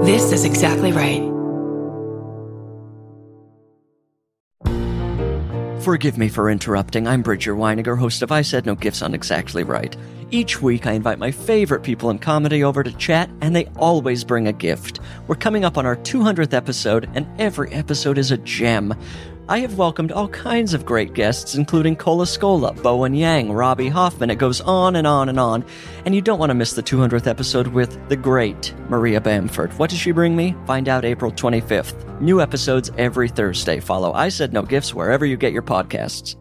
This is exactly right. Forgive me for interrupting. I'm Bridger Weiniger, host of I Said No Gifts on Exactly Right. Each week, I invite my favorite people in comedy over to chat, and they always bring a gift. We're coming up on our 200th episode, and every episode is a gem. I have welcomed all kinds of great guests, including Cola Scola, Bowen Yang, Robbie Hoffman. It goes on and on and on. And you don't want to miss the 200th episode with the great Maria Bamford. What does she bring me? Find out April 25th. New episodes every Thursday. Follow I Said No Gifts wherever you get your podcasts.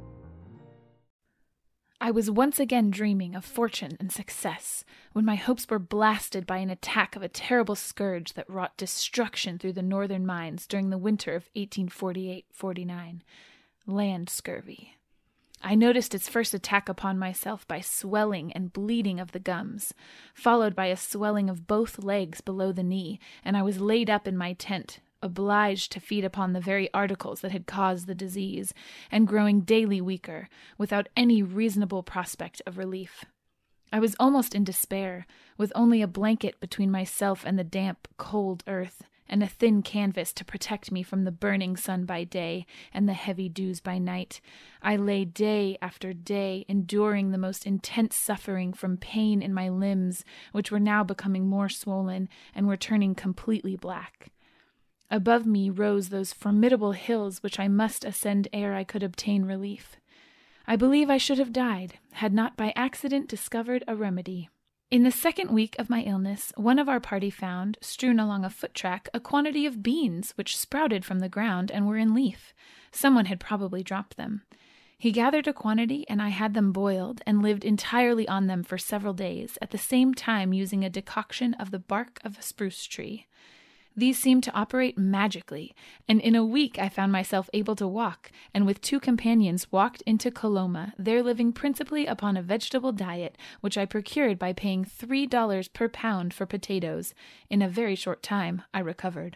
I was once again dreaming of fortune and success when my hopes were blasted by an attack of a terrible scourge that wrought destruction through the northern mines during the winter of 1848-49, land scurvy. I noticed its first attack upon myself by swelling and bleeding of the gums, followed by a swelling of both legs below the knee, and I was laid up in my tent, obliged to feed upon the very articles that had caused the disease, and growing daily weaker, without any reasonable prospect of relief. I was almost in despair, with only a blanket between myself and the damp, cold earth, and a thin canvas to protect me from the burning sun by day and the heavy dews by night. I lay day after day, enduring the most intense suffering from pain in my limbs, which were now becoming more swollen and were turning completely black. Above me rose those formidable hills which I must ascend ere I could obtain relief. I believe I should have died, had not by accident discovered a remedy. In the second week of my illness, one of our party found, strewn along a foot track, a quantity of beans which sprouted from the ground and were in leaf. Someone had probably dropped them. He gathered a quantity, and I had them boiled, and lived entirely on them for several days, at the same time using a decoction of the bark of a spruce tree. These seemed to operate magically, and in a week I found myself able to walk, and with 2 companions walked into Coloma, there living principally upon a vegetable diet, which I procured by paying $3 per pound for potatoes. In a very short time I recovered.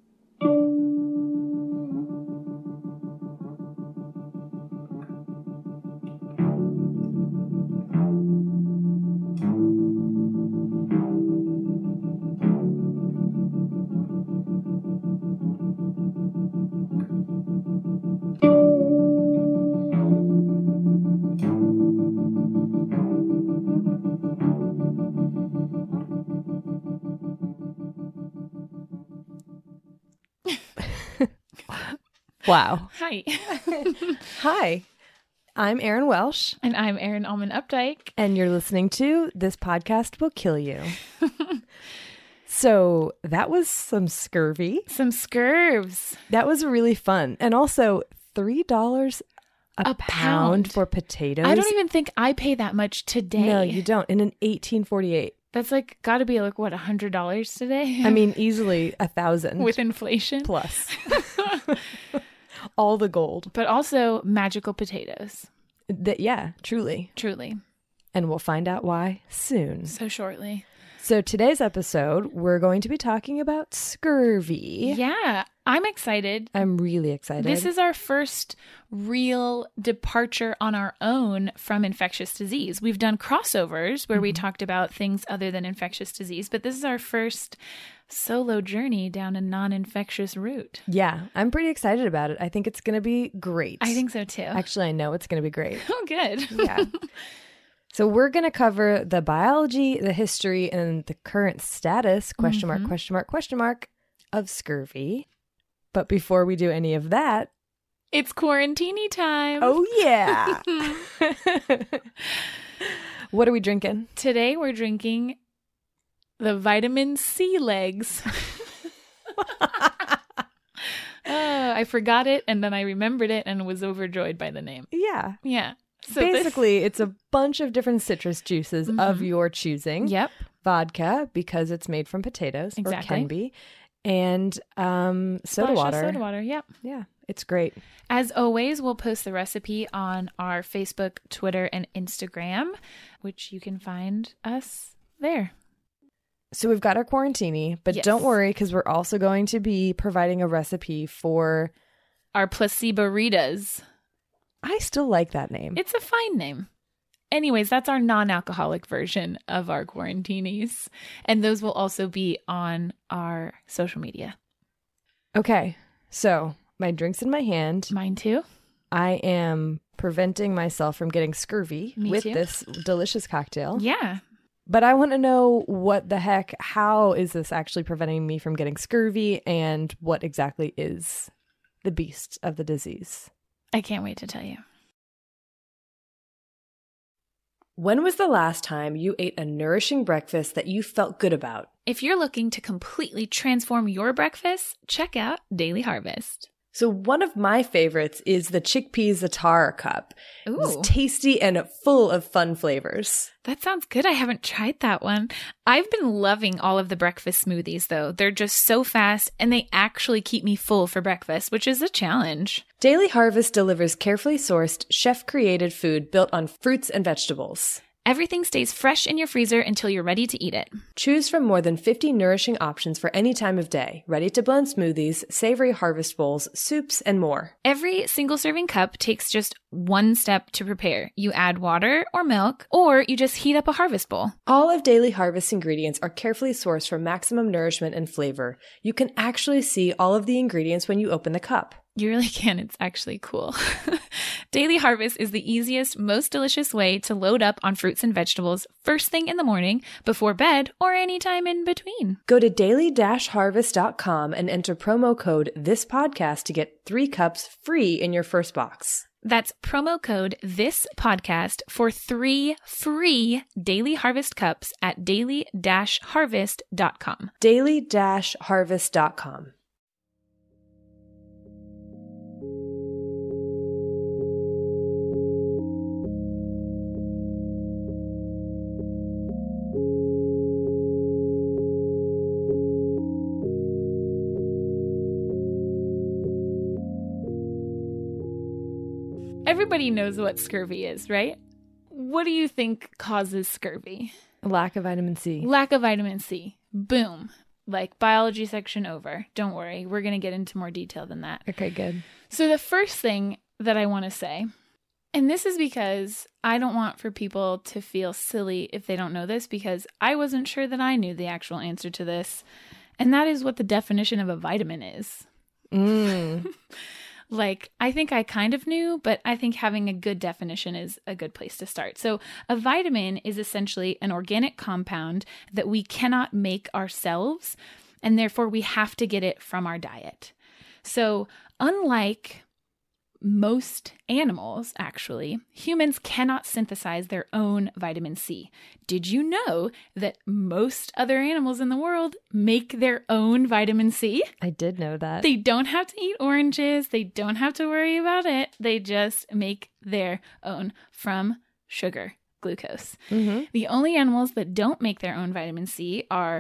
Wow. Hi. Hi, I'm Erin Welsh. And I'm Erin Allman Updike. And you're listening to This Podcast Will Kill You. So that was some scurvy. Some scurves. That was really fun. And also $3 a pound for potatoes. I don't even think I pay that much today. No, you don't. In an 1848. That's like got to be like, what, $100 today? I mean, easily 1,000. With inflation. Plus. All the gold. But also magical potatoes. Yeah, truly. Truly. And we'll find out why soon. So shortly. So today's episode, we're going to be talking about scurvy. Yeah, I'm excited. I'm really excited. This is our first real departure on our own from infectious disease. We've done crossovers where we talked about things other than infectious disease, but this is our first solo journey down a non-infectious route. Yeah, I'm pretty excited about it. I think it's going to be great. I think so too. Actually, I know it's going to be great. Oh, good. Yeah. So we're going to cover the biology, the history, and the current status, question mark, of scurvy. But before we do any of that, it's quarantini time. Oh, yeah. What are we drinking? Today we're drinking the vitamin C legs. I forgot it, and then I remembered it and was overjoyed by the name. Yeah. Yeah. So basically, it's a bunch of different citrus juices of your choosing. Yep. Vodka, because it's made from potatoes, or can be. And soda water. Soda water, yep. Yeah, it's great. As always, we'll post the recipe on our Facebook, Twitter, and Instagram, which you can find us there. So we've got our quarantini, but don't worry, because we're also going to be providing a recipe for our placebo-ritas. I still like that name. It's a fine name. Anyways, that's our non-alcoholic version of our quarantinis. And those will also be on our social media. Okay, so my drink's in my hand. Mine too. I am preventing myself from getting scurvy Me with too. this delicious cocktail. Yeah. But I want to know what the heck, how is this actually preventing me from getting scurvy, and what exactly is the beast of the disease? I can't wait to tell you. When was the last time you ate a nourishing breakfast that you felt good about? If you're looking to completely transform your breakfast, check out Daily Harvest. So one of my favorites is the chickpea za'atar cup. Ooh. It's tasty and full of fun flavors. That sounds good. I haven't tried that one. I've been loving all of the breakfast smoothies, though. They're just so fast, and they actually keep me full for breakfast, which is a challenge. Daily Harvest delivers carefully sourced, chef-created food built on fruits and vegetables. Everything stays fresh in your freezer until you're ready to eat it. Choose from more than 50 nourishing options for any time of day, ready-to-blend smoothies, savory harvest bowls, soups, and more. Every single serving cup takes just one step to prepare. You add water or milk, or you just heat up a harvest bowl. All of Daily Harvest ingredients are carefully sourced for maximum nourishment and flavor. You can actually see all of the ingredients when you open the cup. You really can. It's actually cool. Daily Harvest is the easiest, most delicious way to load up on fruits and vegetables first thing in the morning, before bed, or any time in between. Go to daily-harvest.com and enter promo code THISPODCAST to get 3 cups free in your first box. That's promo code THISPODCAST for 3 free Daily Harvest cups at daily-harvest.com. daily-harvest.com. Everybody knows what scurvy is, right? What do you think causes scurvy? Lack of vitamin C. Lack of vitamin C. Boom. Like biology section over. Don't worry. We're going to get into more detail than that. Okay, good. So the first thing that I want to say, and this is because I don't want for people to feel silly if they don't know this, because I wasn't sure that I knew the actual answer to this. And that is what the definition of a vitamin is. Like, I think I kind of knew, but I think having a good definition is a good place to start. So a vitamin is essentially an organic compound that we cannot make ourselves, and therefore we have to get it from our diet. So unlike most animals, actually, humans cannot synthesize their own vitamin C. Did you know that most other animals in the world make their own vitamin C? I did know that. They don't have to eat oranges. They don't have to worry about it. They just make their own from sugar, glucose. Mm-hmm. The only animals that don't make their own vitamin C are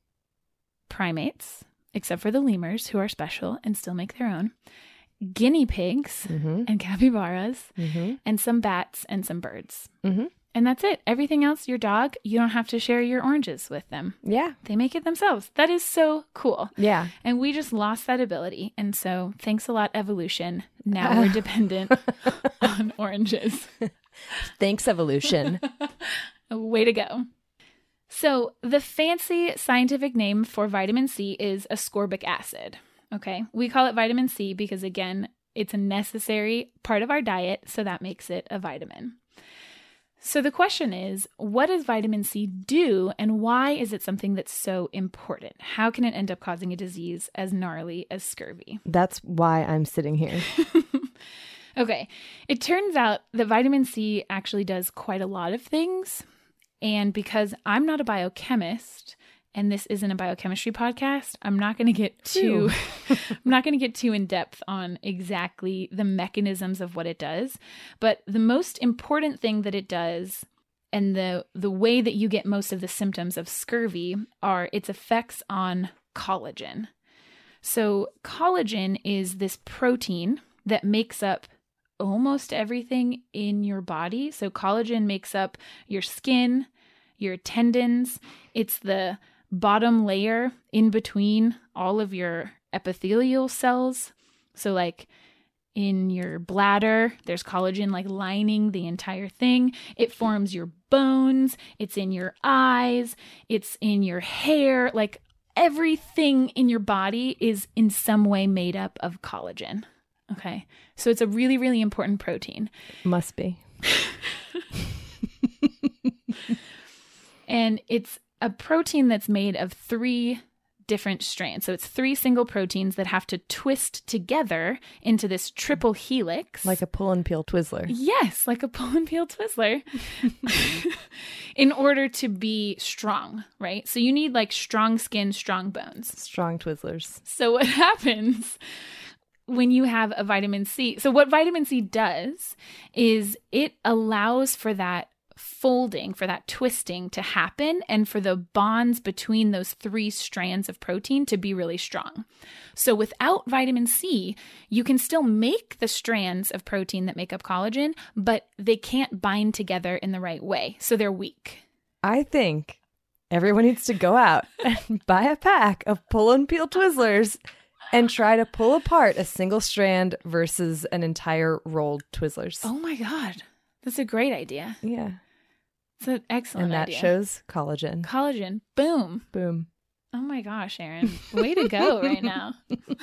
primates, except for the lemurs, who are special and still make their own, guinea pigs and capybaras, and some bats and some birds. And that's it. Everything else, your dog, you don't have to share your oranges with them. Yeah. They make it themselves. That is so cool. Yeah. And we just lost that ability. And so thanks a lot, evolution. Now we're dependent on oranges. Thanks, evolution. Way to go. So the fancy scientific name for vitamin C is ascorbic acid. Okay, we call it vitamin C because, again, it's a necessary part of our diet, so that makes it a vitamin. So the question is, what does vitamin C do, and why is it something that's so important? How can it end up causing a disease as gnarly as scurvy? That's why I'm sitting here. Okay, it turns out that vitamin C actually does quite a lot of things, and because I'm not a biochemist, and this isn't a biochemistry podcast, I'm not going to get too in depth on exactly the mechanisms of what it does. But the most important thing that it does, and the way that you get most of the symptoms of scurvy, are its effects on collagen. So collagen is this protein that makes up almost everything in your body. So collagen makes up your skin, your tendons. It's the bottom layer in between all of your epithelial cells. So like in your bladder. There's collagen like lining the entire thing. It forms your bones. It's in your eyes. It's in your hair. Like everything in your body is in some way made up of collagen. Okay. So it's a really, really important protein. Must be. And it's a protein that's made of 3 different strands. So it's 3 single proteins that have to twist together into this triple helix. Like a pull and peel Twizzler. Yes, like a pull and peel Twizzler. In order to be strong, right? So you need like strong skin, strong bones. Strong Twizzlers. So what happens when you have a vitamin C? So what vitamin C does is it allows for that folding, for that twisting to happen, and for the bonds between those 3 strands of protein to be really strong. So without vitamin C, you can still make the strands of protein that make up collagen, but they can't bind together in the right way. So they're weak. I think everyone needs to go out and buy a pack of pull and peel Twizzlers and try to pull apart a single strand versus an entire rolled Twizzlers. Oh my God. That's a great idea. Yeah. It's an excellent idea. And that idea. shows collagen. Collagen. Boom. Boom. Oh my gosh, Erin. Way to go right now.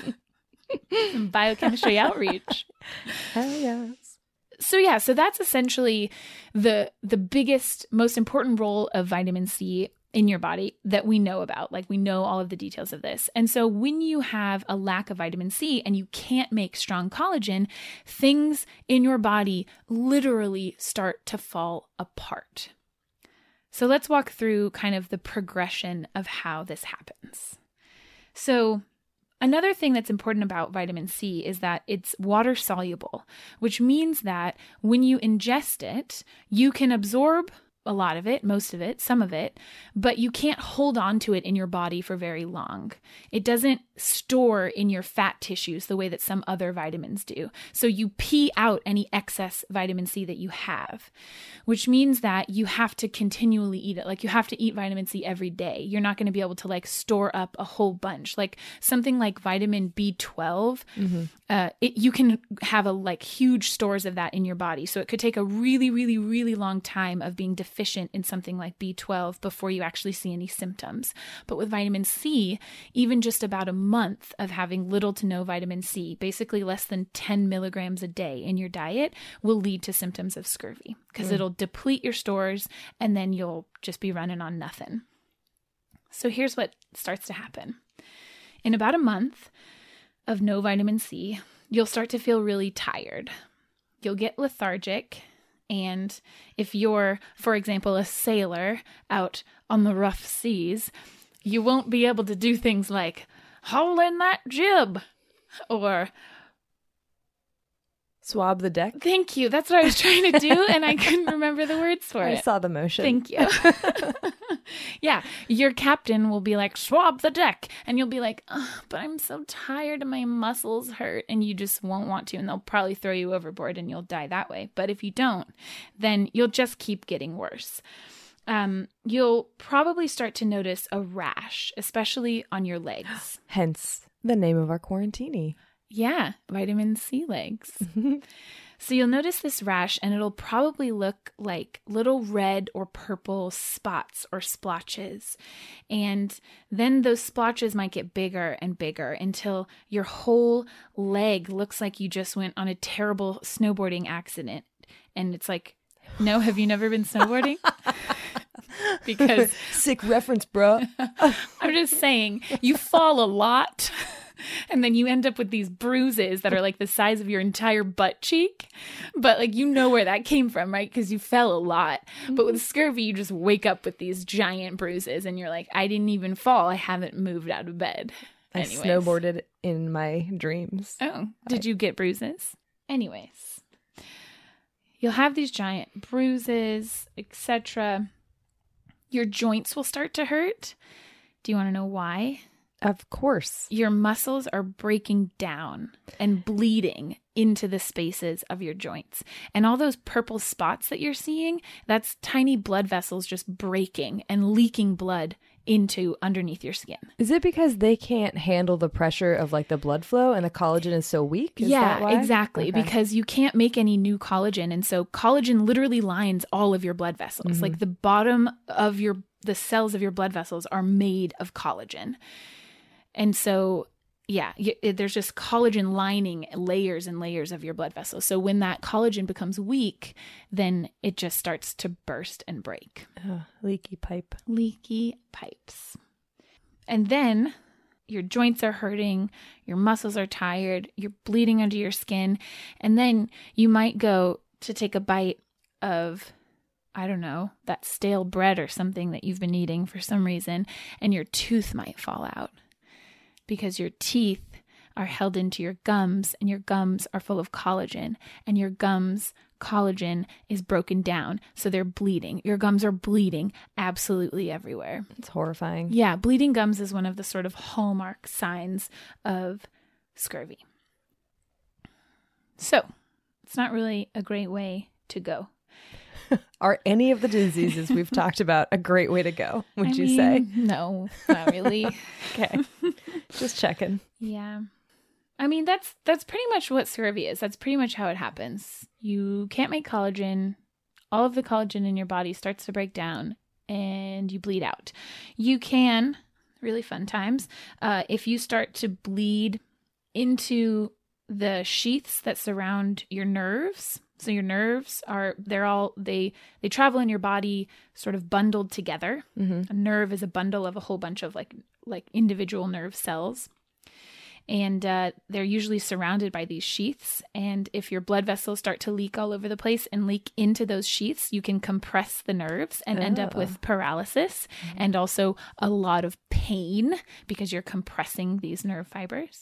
Some biochemistry outreach. Hell yes. So that's essentially the biggest, most important role of vitamin C in your body that we know about. Like we know all of the details of this. And so when you have a lack of vitamin C and you can't make strong collagen, things in your body literally start to fall apart. So let's walk through kind of the progression of how this happens. So another thing that's important about vitamin C is that it's water soluble, which means that when you ingest it, you can absorb a lot of it, most of it, some of it, but you can't hold on to it in your body for very long. It doesn't store in your fat tissues the way that some other vitamins do. So you pee out any excess vitamin C that you have, which means that you have to continually eat it. Like you have to eat vitamin C every day. You're not going to be able to like store up a whole bunch. Like something like vitamin B12, you can have a like huge stores of that in your body. So it could take a really, really, really long time of being deficient in something like B12 before you actually see any symptoms. But with vitamin C, even just about a month of having little to no vitamin C, basically less than 10 milligrams a day in your diet, will lead to symptoms of scurvy because it'll deplete your stores and then you'll just be running on nothing. So here's what starts to happen. In about a month of no vitamin C, you'll start to feel really tired. You'll get lethargic. And if you're, for example, a sailor out on the rough seas, you won't be able to do things like haul in that jib or swab the deck. Thank you. That's what I was trying to do, and I couldn't remember the words for it. I saw the motion. Thank you. Yeah, your captain will be like, swab the deck. And you'll be like, but I'm so tired and my muscles hurt. And you just won't want to. And they'll probably throw you overboard and you'll die that way. But if you don't, then you'll just keep getting worse. You'll probably start to notice a rash, especially on your legs. Hence the name of our quarantini. Yeah, vitamin C legs. So you'll notice this rash and it'll probably look like little red or purple spots or splotches. And then those splotches might get bigger and bigger until your whole leg looks like you just went on a terrible snowboarding accident. And it's like, no, have you never been snowboarding? Because sick reference, bro. I'm just saying, you fall a lot. And then you end up with these bruises that are like the size of your entire butt cheek. But like, you know where that came from, right? Because you fell a lot. But with scurvy, you just wake up with these giant bruises and you're like, I didn't even fall. I haven't moved out of bed. I snowboarded in my dreams. Oh, did you get bruises? Anyways, you'll have these giant bruises, etc. Your joints will start to hurt. Do you want to know why? Of course. Your muscles are breaking down and bleeding into the spaces of your joints. And all those purple spots that you're seeing, that's tiny blood vessels just breaking and leaking blood into underneath your skin. Is it because they can't handle the pressure of like the blood flow and the collagen is so weak? Is that why? Exactly. Okay. Because you can't make any new collagen. And so collagen literally lines all of your blood vessels. Like the bottom of the cells of your blood vessels are made of collagen. And so, yeah, there's just collagen lining layers and layers of your blood vessels. So when that collagen becomes weak, then it just starts to burst and break. Leaky pipe. Leaky pipes. And then your joints are hurting, your muscles are tired, you're bleeding under your skin, and then you might go to take a bite of, I don't know, that stale bread or something that you've been eating for some reason, and your tooth might fall out because your teeth are held into your gums, and your gums are full of collagen, and your gums collagen is broken down, so they're bleeding. Your gums are bleeding absolutely everywhere. It's horrifying. Yeah, bleeding gums is one of the sort of hallmark signs of scurvy. So, it's not really a great way to go. Are any of the diseases we've talked about a great way to go, would you say? No, not really. Okay. Just checking. Yeah. I mean, that's pretty much what scurvy is. That's pretty much how it happens. You can't make collagen. All of the collagen in your body starts to break down and you bleed out. You can, really fun times, if you start to bleed into the sheaths that surround your nerves. So your nerves they travel in your body sort of bundled together. A nerve is a bundle of a whole bunch of like individual nerve cells. And they're usually surrounded by these sheaths. And if your blood vessels start to leak all over the place and leak into those sheaths, you can compress the nerves and end up with paralysis and also a lot of pain because you're compressing these nerve fibers.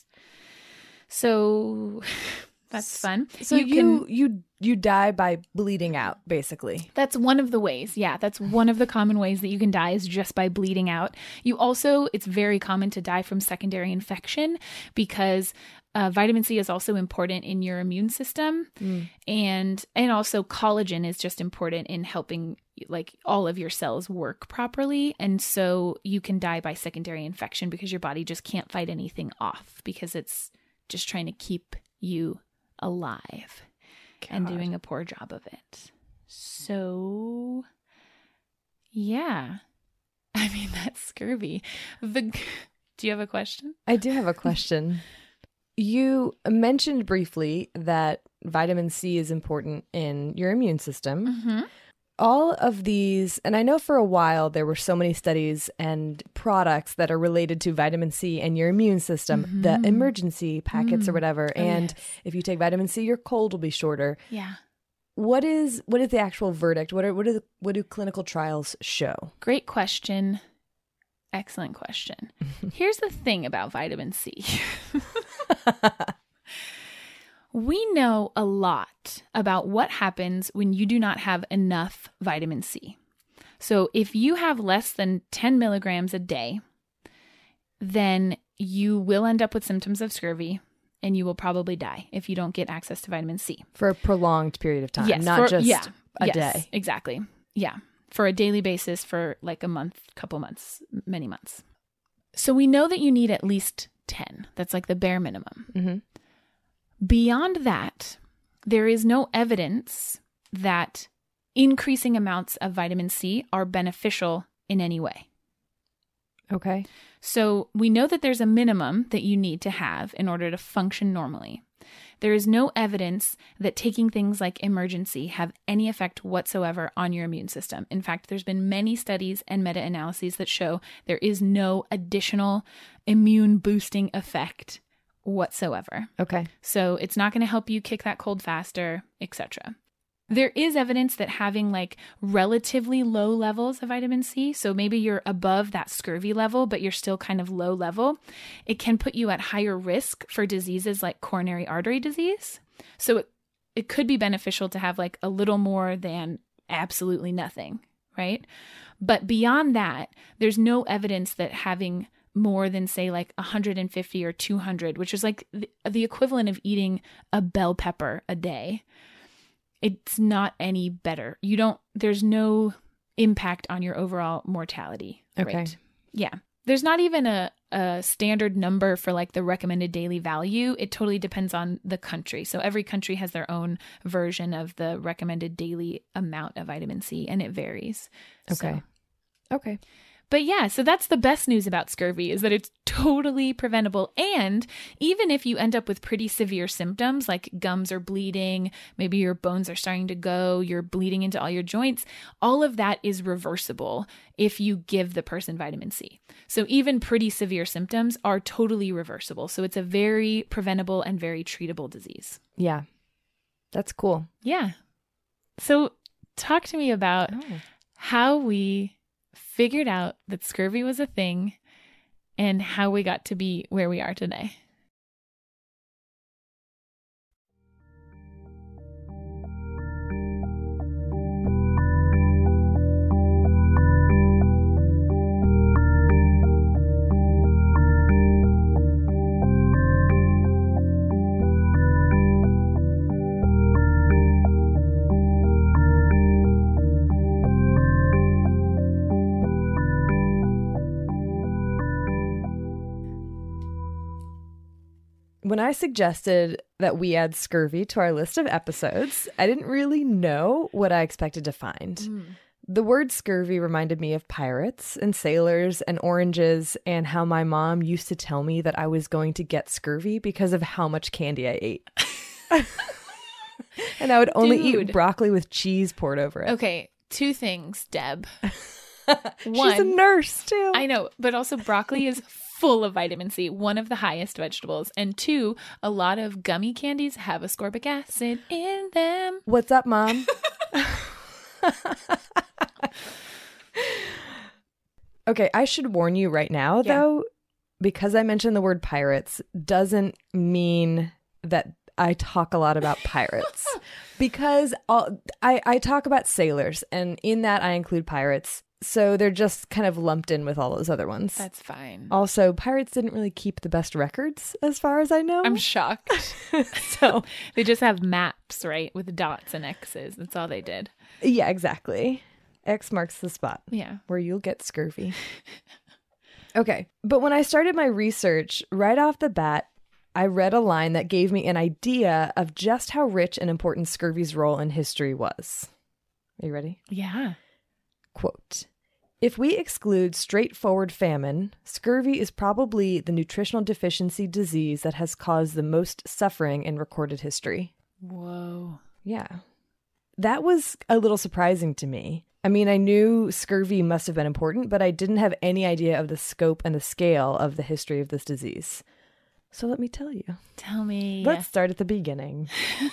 So that's fun. So you die by bleeding out, basically. That's one of the ways. Yeah, that's one of the common ways that you can die is just by bleeding out. It's very common to die from secondary infection because vitamin C is also important in your immune system. And also collagen is just important in helping like all of your cells work properly. And so you can die by secondary infection because your body just can't fight anything off because it's just trying to keep you alive. And doing a poor job of it. So, yeah. I mean, that's scurvy. Do you have a question? I do have a question. You mentioned briefly that vitamin C is important in your immune system. All of these, and I know for a while there were so many studies and products that are related to vitamin C and your immune system, the emergency packets or whatever. And if you take vitamin C, your cold will be shorter. Yeah. What is the actual verdict? What do clinical trials show? Great question. Excellent question. Here's the thing about vitamin C. We know a lot about what happens when you do not have enough vitamin C. So if you have less than 10 milligrams a day, then you will end up with symptoms of scurvy and you will probably die if you don't get access to vitamin C. For a prolonged period of time, a day. Exactly. Yeah. For a daily basis for like a month, couple months, many months. So we know that you need at least 10. That's like the bare minimum. Beyond that, there is no evidence that increasing amounts of vitamin C are beneficial in any way. Okay. So we know that there's a minimum that you need to have in order to function normally. There is no evidence that taking things like Emergen-C have any effect whatsoever on your immune system. In fact, there's been many studies and meta-analyses that show there is no additional immune boosting effect whatsoever. Okay. So it's not going to help you kick that cold faster, etc. There is evidence that having like relatively low levels of vitamin C, so maybe you're above that scurvy level, but you're still kind of low level, it can put you at higher risk for diseases like coronary artery disease. So it could be beneficial to have like a little more than absolutely nothing, right? But beyond that, there's no evidence that having more than say like 150 or 200, which is like the equivalent of eating a bell pepper a day. It's not any better. There's no impact on your overall mortality rate. Okay. Yeah. There's not even a standard number for like the recommended daily value. It totally depends on the country. So every country has their own version of the recommended daily amount of vitamin C, and it varies. Okay. Okay. But yeah, so that's the best news about scurvy, is that it's totally preventable. And even if you end up with pretty severe symptoms like gums are bleeding, maybe your bones are starting to go, you're bleeding into all your joints, all of that is reversible if you give the person vitamin C. So even pretty severe symptoms are totally reversible. So it's a very preventable and very treatable disease. Yeah. That's cool. Yeah. So talk to me about how we figured out that scurvy was a thing and how we got to be where we are today. When I suggested that we add scurvy to our list of episodes, I didn't really know what I expected to find. The word scurvy reminded me of pirates and sailors and oranges, and how my mom used to tell me that I was going to get scurvy because of how much candy I ate. And I would only eat broccoli with cheese poured over it. Okay, two things, Deb. One, she's a nurse too. I know, but also broccoli is full of vitamin C, one of the highest vegetables. And two, a lot of gummy candies have ascorbic acid in them. What's up, Mom? Okay, I should warn you right now, though, because I mentioned the word pirates doesn't mean that I talk a lot about pirates. Because I talk about sailors, and in that I include pirates. So they're just kind of lumped in with all those other ones. That's fine. Also, pirates didn't really keep the best records, as far as I know. I'm shocked. So they just have maps, right, with dots and X's. That's all they did. Yeah, exactly. X marks the spot. Yeah. Where you'll get scurvy. Okay. But when I started my research, right off the bat, I read a line that gave me an idea of just how rich and important scurvy's role in history was. Are you ready? Yeah. Quote, "If we exclude straightforward famine, scurvy is probably the nutritional deficiency disease that has caused the most suffering in recorded history." Whoa. Yeah. That was a little surprising to me. I mean, I knew scurvy must have been important, but I didn't have any idea of the scope and the scale of the history of this disease. So let me tell you. Tell me. Let's start at the beginning.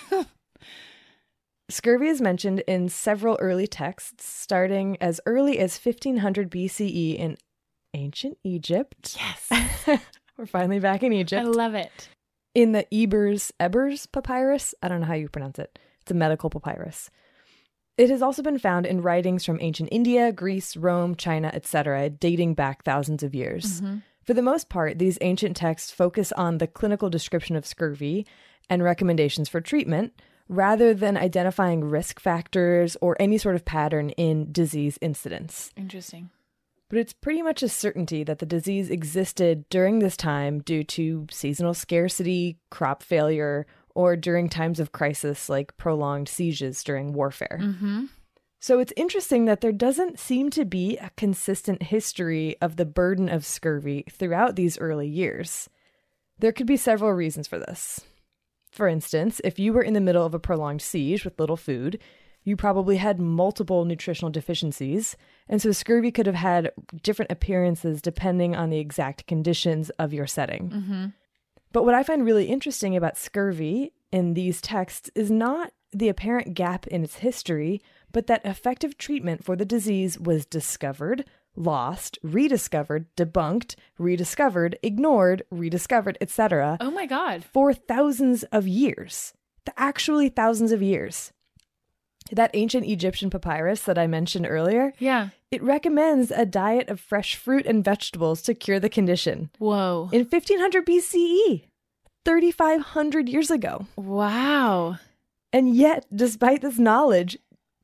Scurvy is mentioned in several early texts, starting as early as 1500 BCE in ancient Egypt. Yes. We're finally back in Egypt. I love it. In the Ebers papyrus. I don't know how you pronounce it. It's a medical papyrus. It has also been found in writings from ancient India, Greece, Rome, China, etc., dating back thousands of years. Mm-hmm. For the most part, these ancient texts focus on the clinical description of scurvy and recommendations for treatment, rather than identifying risk factors or any sort of pattern in disease incidence. Interesting. But it's pretty much a certainty that the disease existed during this time due to seasonal scarcity, crop failure, or during times of crisis like prolonged sieges during warfare. Mm-hmm. So it's interesting that there doesn't seem to be a consistent history of the burden of scurvy throughout these early years. There could be several reasons for this. For instance, if you were in the middle of a prolonged siege with little food, you probably had multiple nutritional deficiencies, and so scurvy could have had different appearances depending on the exact conditions of your setting. Mm-hmm. But what I find really interesting about scurvy in these texts is not the apparent gap in its history, but that effective treatment for the disease was discovered, lost, rediscovered, debunked, rediscovered, ignored, rediscovered, etc. Oh my God. For thousands of years. Actually thousands of years. That ancient Egyptian papyrus that I mentioned earlier, it recommends a diet of fresh fruit and vegetables to cure the condition. Whoa. In 1500 BCE, 3,500 years ago. Wow. And yet, despite this knowledge,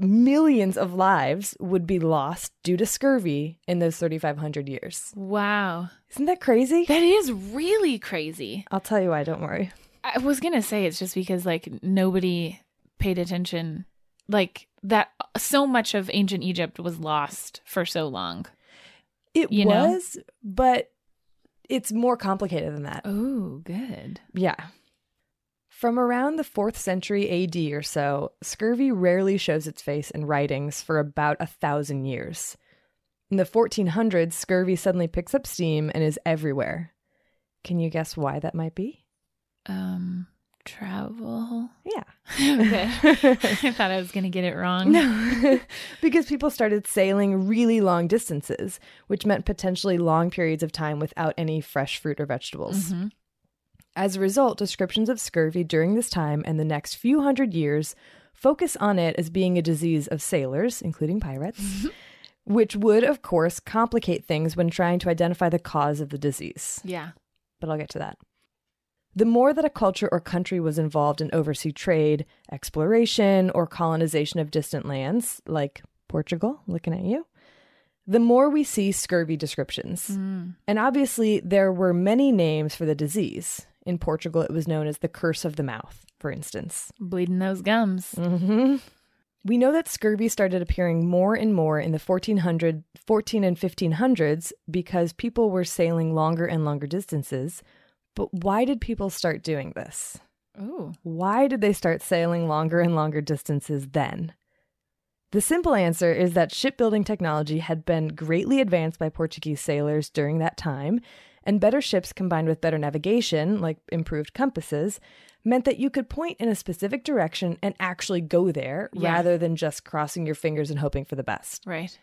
millions of lives would be lost due to scurvy in those 3,500 years. Wow. Isn't that crazy? That is really crazy. I'll tell you why, don't worry. I was going to say it's just because like nobody paid attention. Like that so much of ancient Egypt was lost for so long. It was, but it's more complicated than that. Oh, good. Yeah. From around the 4th century AD or so, scurvy rarely shows its face in writings for about 1,000 years. In the 1400s, scurvy suddenly picks up steam and is everywhere. Can you guess why that might be? Travel. Yeah. Okay. I thought I was going to get it wrong. No, because people started sailing really long distances, which meant potentially long periods of time without any fresh fruit or vegetables. Mm-hmm. As a result, descriptions of scurvy during this time and the next few hundred years focus on it as being a disease of sailors, including pirates, which would, of course, complicate things when trying to identify the cause of the disease. Yeah. But I'll get to that. The more that a culture or country was involved in overseas trade, exploration, or colonization of distant lands, like Portugal, looking at you, the more we see scurvy descriptions. And obviously, there were many names for the disease. In Portugal, it was known as the curse of the mouth, for instance. Bleeding those gums. Mm-hmm. We know that scurvy started appearing more and more in the 14 and 1500s because people were sailing longer and longer distances. But why did people start doing this? Ooh. Why did they start sailing longer and longer distances then? The simple answer is that shipbuilding technology had been greatly advanced by Portuguese sailors during that time, and better ships combined with better navigation, like improved compasses, meant that you could point in a specific direction and actually go there rather than just crossing your fingers and hoping for the best. Right.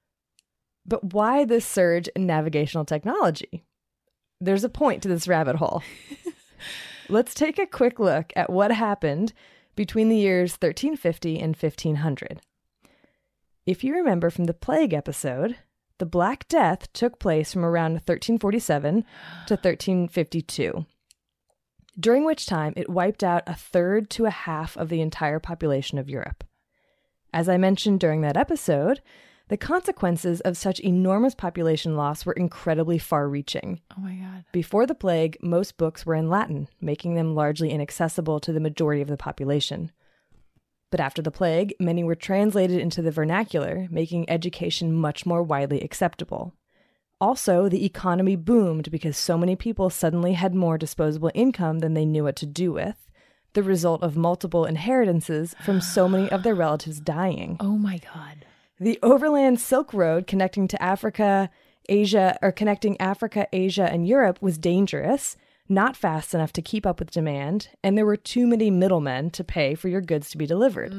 But why this surge in navigational technology? There's a point to this rabbit hole. Let's take a quick look at what happened between the years 1350 and 1500. If you remember from the plague episode, the Black Death took place from around 1347 to 1352, during which time it wiped out a third to a half of the entire population of Europe. As I mentioned during that episode, the consequences of such enormous population loss were incredibly far-reaching. Oh my God. Before the plague, most books were in Latin, making them largely inaccessible to the majority of the population. But after the plague, many were translated into the vernacular, making education much more widely acceptable. Also, the economy boomed because so many people suddenly had more disposable income than they knew what to do with, the result of multiple inheritances from so many of their relatives dying. Oh my God. The overland Silk Road connecting Africa, Asia, and Europe was dangerous, not fast enough to keep up with demand, and there were too many middlemen to pay for your goods to be delivered.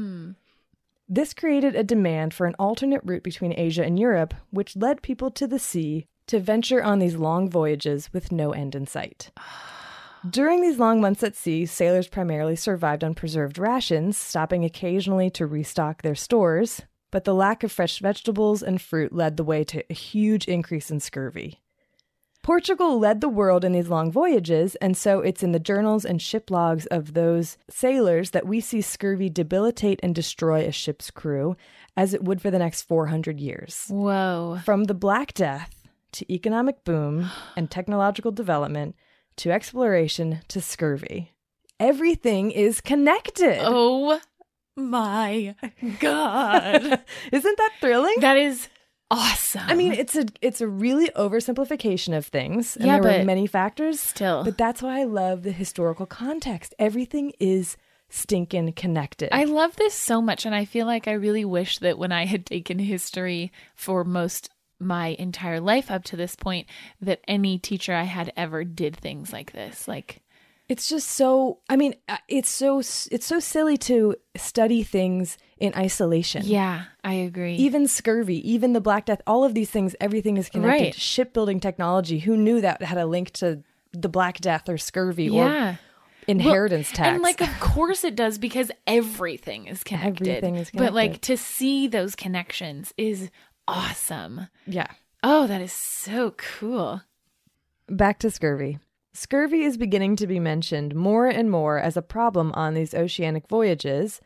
This created a demand for an alternate route between Asia and Europe, which led people to the sea to venture on these long voyages with no end in sight. During these long months at sea, sailors primarily survived on preserved rations, stopping occasionally to restock their stores, but the lack of fresh vegetables and fruit led the way to a huge increase in scurvy. Portugal led the world in these long voyages, and so it's in the journals and ship logs of those sailors that we see scurvy debilitate and destroy a ship's crew, as it would for the next 400 years. Whoa. From the Black Death to economic boom and technological development to exploration to scurvy. Everything is connected. Oh my God. Isn't that thrilling? That is awesome. I mean, it's a really oversimplification of things, and Yeah, there were but many factors. still. But that's why I love the historical context. Everything is stinking connected. I love this so much, and I feel like I really wish that when I had taken history for most my entire life up to this point, that any teacher I had ever did things like this. Like, It's just so, I mean, it's so silly to study things in isolation. yeah, I agree. Even scurvy, even the Black Death, all of these things, everything is connected. Right. Shipbuilding technology, who knew that had a link to the Black Death or scurvy yeah. or inheritance tax? And like, of course it does, because everything is connected. Everything is But like, connected. to see those connections is awesome. Yeah. Oh, that is so cool. Back to scurvy. Scurvy is beginning to be mentioned more and more as a problem on these oceanic voyages,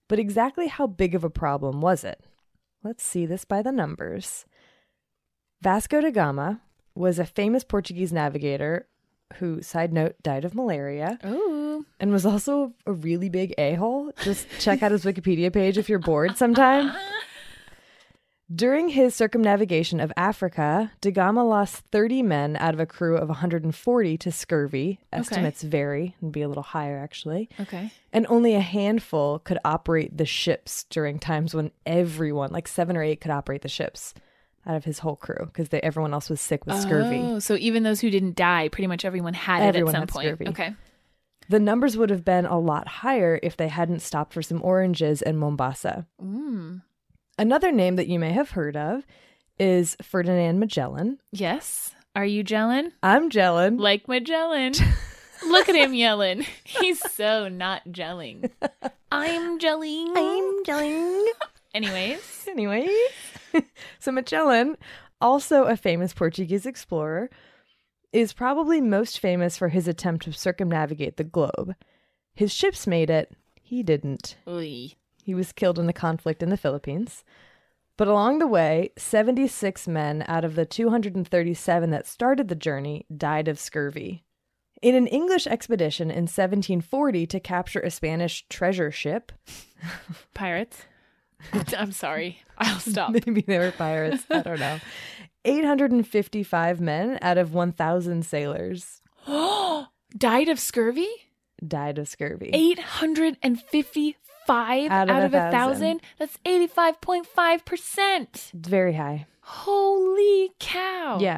But exactly how big of a problem was it? Let's see this by the numbers. Vasco da Gama was a famous Portuguese navigator who, side note, died of malaria. Oh. And was also a really big a-hole. Just check out his Wikipedia page if you're bored sometime. During his circumnavigation of Africa, da Gama lost 30 men out of a crew of 140 to scurvy. Estimates vary and be a little higher, actually. Okay. And only a handful could operate the ships during times when everyone, like 7 or 8, could operate the ships out of his whole crew because everyone else was sick with scurvy. Oh, so even those who didn't die, pretty much everyone had it at some point. Scurvy. Okay. The numbers would have been a lot higher if they hadn't stopped for some oranges in Mombasa. Another name that you may have heard of is Ferdinand Magellan. Yes. Are you gelling? I'm gelling. Like Magellan. Look at him yelling. He's so not gelling. I'm gelling. I'm gelling. Anyways. So Magellan, also a famous Portuguese explorer, is probably most famous for his attempt to circumnavigate the globe. His ships made it. He didn't. Oy. He was killed in a conflict in the Philippines. But along the way, 76 men out of the 237 that started the journey died of scurvy. In an English expedition in 1740 to capture a Spanish treasure ship... Pirates? I'm sorry. I'll stop. Maybe they were pirates. I don't know. 855 men out of 1,000 sailors Died of scurvy? died of scurvy. 855 out of 1,000? That's 85.5%. It's very high. Holy cow. Yeah.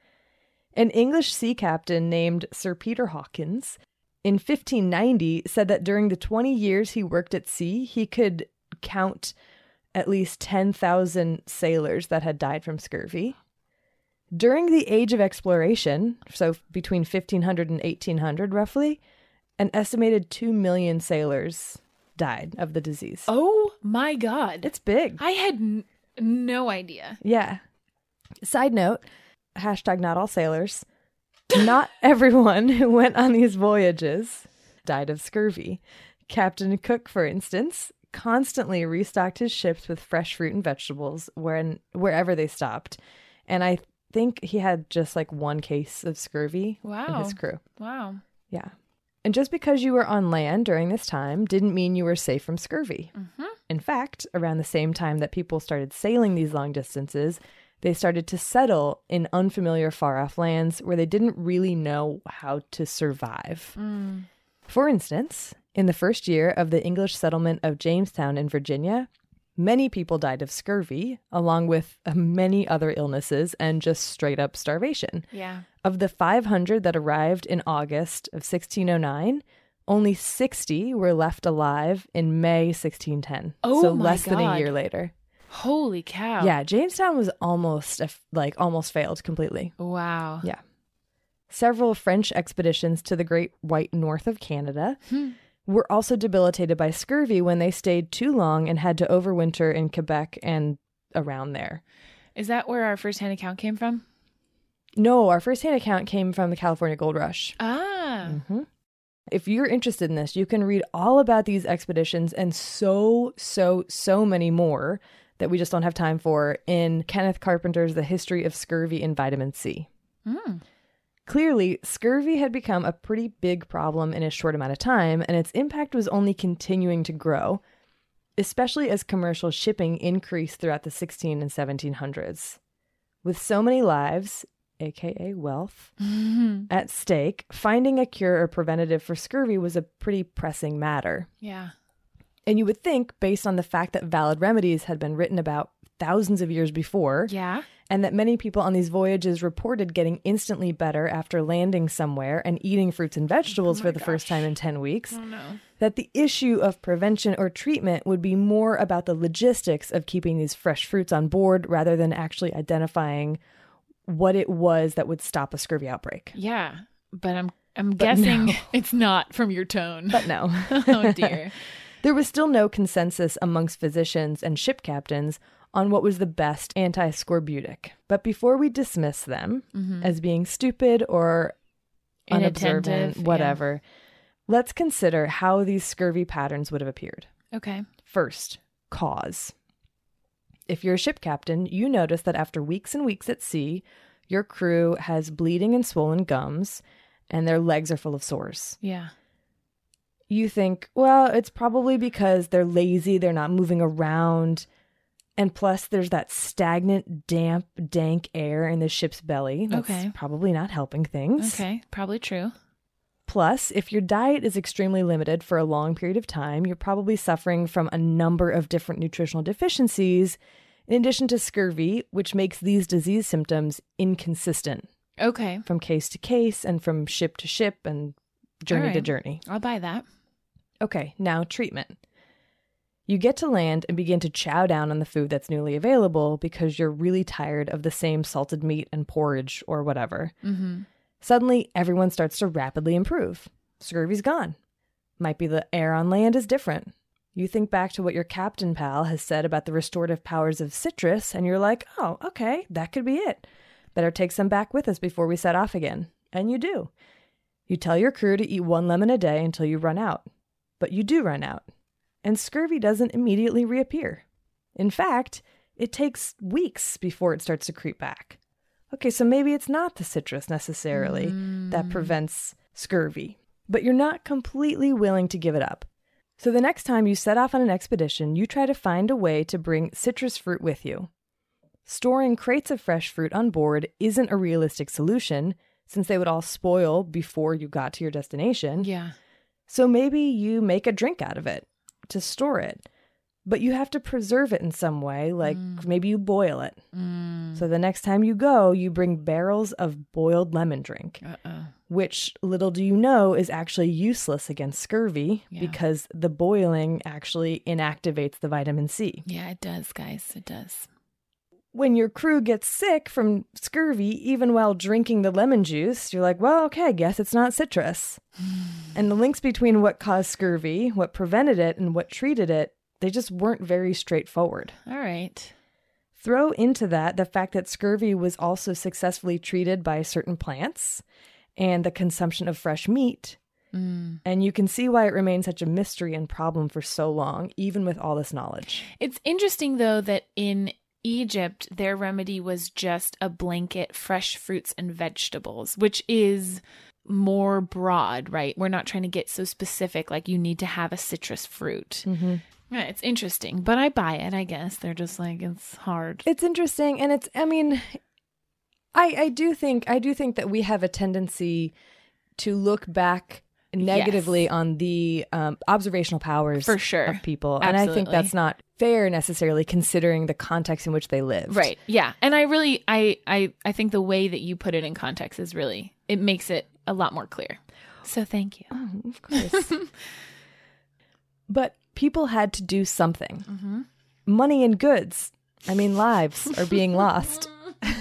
An English sea captain named Sir Peter Hawkins in 1590 said that during the 20 years he worked at sea, he could count at least 10,000 sailors that had died from scurvy. During the Age of Exploration, so between 1500 and 1800 roughly, an estimated 2 million sailors died of the disease. Oh my God. It's big. I had no idea. Yeah. Side note, hashtag not all sailors. Not everyone who went on these voyages died of scurvy. Captain Cook, for instance, constantly restocked his ships with fresh fruit and vegetables wherever they stopped. And I think he had just like one case of scurvy in his crew. Wow. Yeah. And just because you were on land during this time didn't mean you were safe from scurvy. Mm-hmm. In fact, around the same time that people started sailing these long distances, they started to settle in unfamiliar far-off lands where they didn't really know how to survive. For instance, in the first year of the English settlement of Jamestown in Virginia, many people died of scurvy, along with many other illnesses and just straight-up starvation. Yeah. Of the 500 that arrived in August of 1609, only 60 were left alive in May 1610. Oh, so my less than a God. year later. Holy cow. Yeah, Jamestown was almost failed completely. Wow. Yeah. Several French expeditions to the Great White North of Canada were also debilitated by scurvy when they stayed too long and had to overwinter in Quebec and around there. Is that where our first-hand account came from? No, our first-hand account came from the California Gold Rush. Ah. Mm-hmm. If you're interested in this, you can read all about these expeditions and so many more that we just don't have time for in Kenneth Carpenter's The History of Scurvy and Vitamin C. Clearly, scurvy had become a pretty big problem in a short amount of time, and its impact was only continuing to grow, especially as commercial shipping increased throughout the 16 and 1700s. With so many lives, aka wealth, at stake, finding a cure or preventative for scurvy was a pretty pressing matter. Yeah. And you would think, based on the fact that valid remedies had been written about thousands of years before, Yeah. and that many people on these voyages reported getting instantly better after landing somewhere and eating fruits and vegetables for the first time in 10 weeks, Oh, no. that the issue of prevention or treatment would be more about the logistics of keeping these fresh fruits on board rather than actually identifying what it was that would stop a scurvy outbreak. Yeah. But I'm guessing no. it's not from your tone. But no. Oh, dear. There was still no consensus amongst physicians and ship captains on what was the best anti-scorbutic. But before we dismiss them as being stupid or unobservant, Inattentive, whatever, let's consider how these scurvy patterns would have appeared. Okay. First, cause. If you're a ship captain, you notice that after weeks and weeks at sea, your crew has bleeding and swollen gums, and their legs are full of sores. Yeah. You think, well, it's probably because they're lazy, they're not moving around, and plus there's that stagnant, damp, dank air in the ship's belly. That's probably not helping things. Okay, probably true. Plus, if your diet is extremely limited for a long period of time, you're probably suffering from a number of different nutritional deficiencies, in addition to scurvy, which makes these disease symptoms inconsistent. Okay. From case to case and from ship to ship and journey to journey. I'll buy that. Okay, now treatment. You get to land and begin to chow down on the food that's newly available because you're really tired of the same salted meat and porridge or whatever. Mm-hmm. Suddenly, everyone starts to rapidly improve. Scurvy's gone. Might be the air on land is different. You think back to what your captain pal has said about the restorative powers of citrus, and you're like, oh, okay, that could be it. Better take some back with us before we set off again. And you do. You tell your crew to eat 1 lemon a day until you run out. But you do run out. And scurvy doesn't immediately reappear. In fact, it takes weeks before it starts to creep back. Okay, so maybe it's not the citrus necessarily that prevents scurvy, but you're not completely willing to give it up. So the next time you set off on an expedition, you try to find a way to bring citrus fruit with you. Storing crates of fresh fruit on board isn't a realistic solution, since they would all spoil before you got to your destination. Yeah. So maybe you make a drink out of it to store it. But you have to preserve it in some way, like maybe you boil it. So the next time you go, you bring barrels of boiled lemon drink, which, little do you know, is actually useless against scurvy because the boiling actually inactivates the vitamin C. Yeah, it does, guys. It does. When your crew gets sick from scurvy, even while drinking the lemon juice, you're like, well, okay, I guess it's not citrus. And the links between what caused scurvy, what prevented it, and what treated it, they just weren't very straightforward. All right. Throw into that the fact that scurvy was also successfully treated by certain plants and the consumption of fresh meat. And you can see why it remained such a mystery and problem for so long, even with all this knowledge. It's interesting, though, that in Egypt, their remedy was just a blanket fresh fruits and vegetables, which is more broad, right? We're not trying to get so specific, like you need to have a citrus fruit. Mm-hmm. Yeah, it's interesting, but I buy it, I guess. They're just like, it's hard. It's interesting, and I do think that we have a tendency to look back negatively on the observational powers for sure of people. Absolutely. And I think that's not fair necessarily, considering the context in which they lived. Right. Yeah. And I really, I think the way that you put it in context is really, it makes it a lot more clear. So thank you. Oh, of course. But people had to do something. Mm-hmm. Money and goods. Lives are being lost.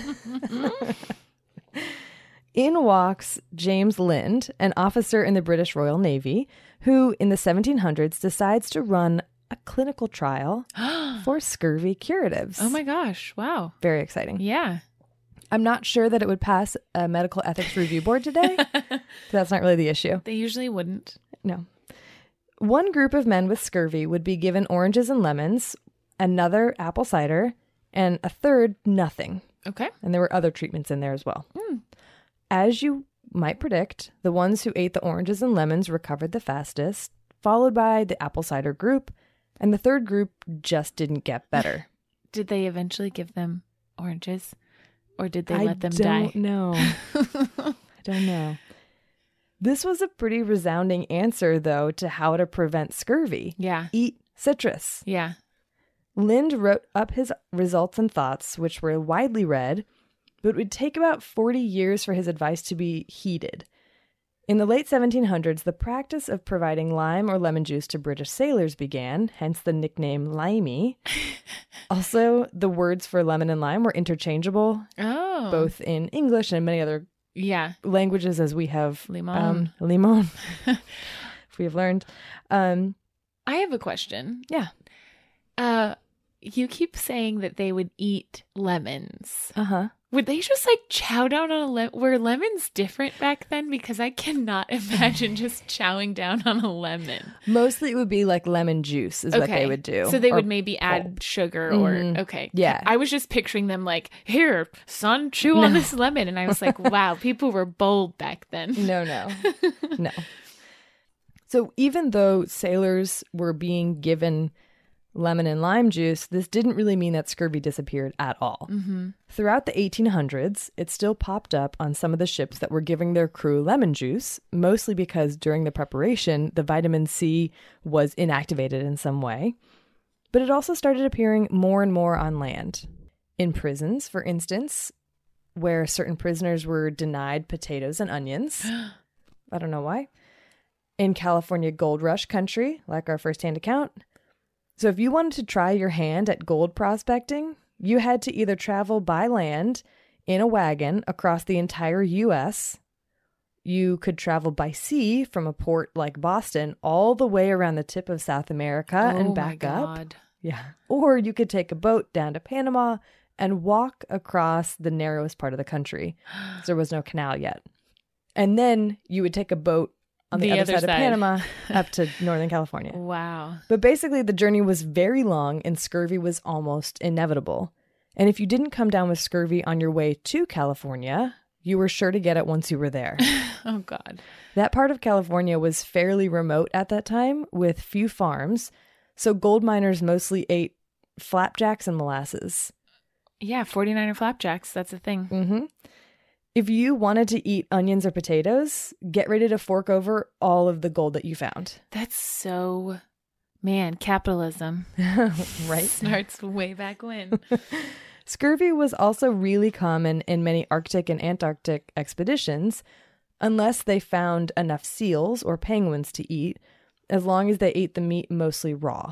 In walks James Lind, an officer in the British Royal Navy, who in the 1700s decides to run a clinical trial for scurvy curatives. Oh my gosh. Wow. Very exciting. Yeah. I'm not sure that it would pass a medical ethics review board today. That's not really the issue. They usually wouldn't. No. One group of men with scurvy would be given oranges and lemons, another apple cider, and a third nothing. Okay. And there were other treatments in there as well. As you might predict, the ones who ate the oranges and lemons recovered the fastest, followed by the apple cider group, and the third group just didn't get better. Did they eventually give them oranges? Or did they let them die? I don't know. I don't know. This was a pretty resounding answer, though, to how to prevent scurvy. Yeah. Eat citrus. Yeah. Lind wrote up his results and thoughts, which were widely read, but it would take about 40 years for his advice to be heeded. In the late 1700s, the practice of providing lime or lemon juice to British sailors began, hence the nickname limey. Also, the words for lemon and lime were interchangeable, both in English and many other languages, as we have limon. Limon, we have learned. I have a question. Yeah. You keep saying that they would eat lemons. Uh-huh. Would they just like chow down on a lemon? Were lemons different back then? Because I cannot imagine just chowing down on a lemon. Mostly it would be like lemon juice is what they would do. So they would maybe add sugar or, okay. Yeah. I was just picturing them like, here, son, chew on this lemon. And I was like, wow, people were bold back then. No. So even though sailors were being given lemon and lime juice, this didn't really mean that scurvy disappeared at all. Throughout the 1800s, it still popped up on some of the ships that were giving their crew lemon juice, mostly because during the preparation, the vitamin C was inactivated in some way. But it also started appearing more and more on land. In prisons, for instance, where certain prisoners were denied potatoes and onions. I don't know why. In California gold rush country, like our first-hand account. So if you wanted to try your hand at gold prospecting, you had to either travel by land in a wagon across the entire U.S. You could travel by sea from a port like Boston all the way around the tip of South America and back up. Yeah. Or you could take a boat down to Panama and walk across the narrowest part of the country. So there was no canal yet. And then you would take a boat on the other side of Panama up to Northern California. Wow. But basically the journey was very long and scurvy was almost inevitable. And if you didn't come down with scurvy on your way to California, you were sure to get it once you were there. Oh, God. That part of California was fairly remote at that time with few farms. So gold miners mostly ate flapjacks and molasses. Yeah, 49er flapjacks. That's a thing. Mm-hmm. If you wanted to eat onions or potatoes, get ready to fork over all of the gold that you found. That's so, man, capitalism. Right? Starts way back when. Scurvy was also really common in many Arctic and Antarctic expeditions, unless they found enough seals or penguins to eat, as long as they ate the meat mostly raw.